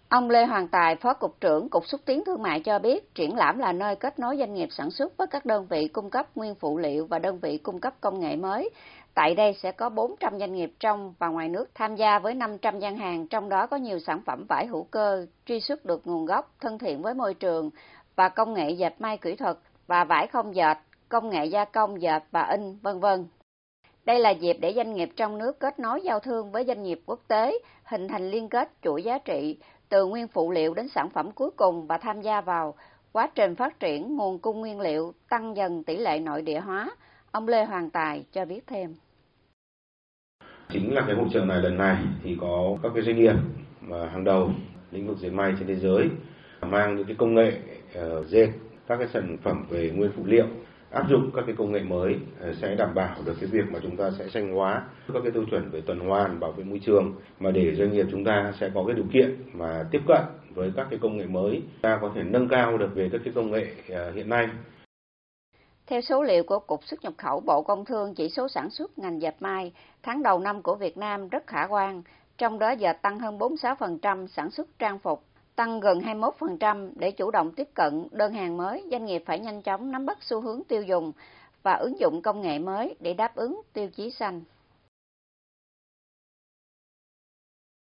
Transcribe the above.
Ông Lê Hoàng Tài, Phó Cục trưởng Cục Xúc tiến Thương mại cho biết, triển lãm là nơi kết nối doanh nghiệp sản xuất với các đơn vị cung cấp nguyên phụ liệu và đơn vị cung cấp công nghệ mới. Tại đây sẽ có 400 doanh nghiệp trong và ngoài nước tham gia với 500 gian hàng, trong đó có nhiều sản phẩm vải hữu cơ, truy xuất được nguồn gốc, thân thiện với môi trường và công nghệ dệt may kỹ thuật và vải không dệt, công nghệ gia công dệt và in, v.v. Đây là dịp để doanh nghiệp trong nước kết nối giao thương với doanh nghiệp quốc tế, hình thành liên kết chuỗi giá trị từ nguyên phụ liệu đến sản phẩm cuối cùng và tham gia vào quá trình phát triển nguồn cung nguyên liệu, tăng dần tỷ lệ nội địa hóa. Ông Lê Hoàng Tài cho biết thêm. Chính là cái hội chợ này lần này thì có các cái doanh nghiệp mà hàng đầu lĩnh vực dệt may trên thế giới mang những cái công nghệ dệt, các cái sản phẩm về nguyên phụ liệu, áp dụng các cái công nghệ mới sẽ đảm bảo được cái việc mà chúng ta sẽ xanh hóa các cái tiêu chuẩn về tuần hoàn, bảo vệ môi trường, mà để doanh nghiệp chúng ta sẽ có cái điều kiện mà tiếp cận với các cái công nghệ mới, ta có thể nâng cao được về các cái công nghệ hiện nay. Theo số liệu của Cục Xuất nhập khẩu Bộ Công Thương, chỉ số sản xuất ngành dệt may tháng đầu năm của Việt Nam rất khả quan, trong đó dệt tăng hơn 46%, sản xuất trang phục tăng gần 21%. Để chủ động tiếp cận đơn hàng mới, doanh nghiệp phải nhanh chóng nắm bắt xu hướng tiêu dùng và ứng dụng công nghệ mới để đáp ứng tiêu chí xanh.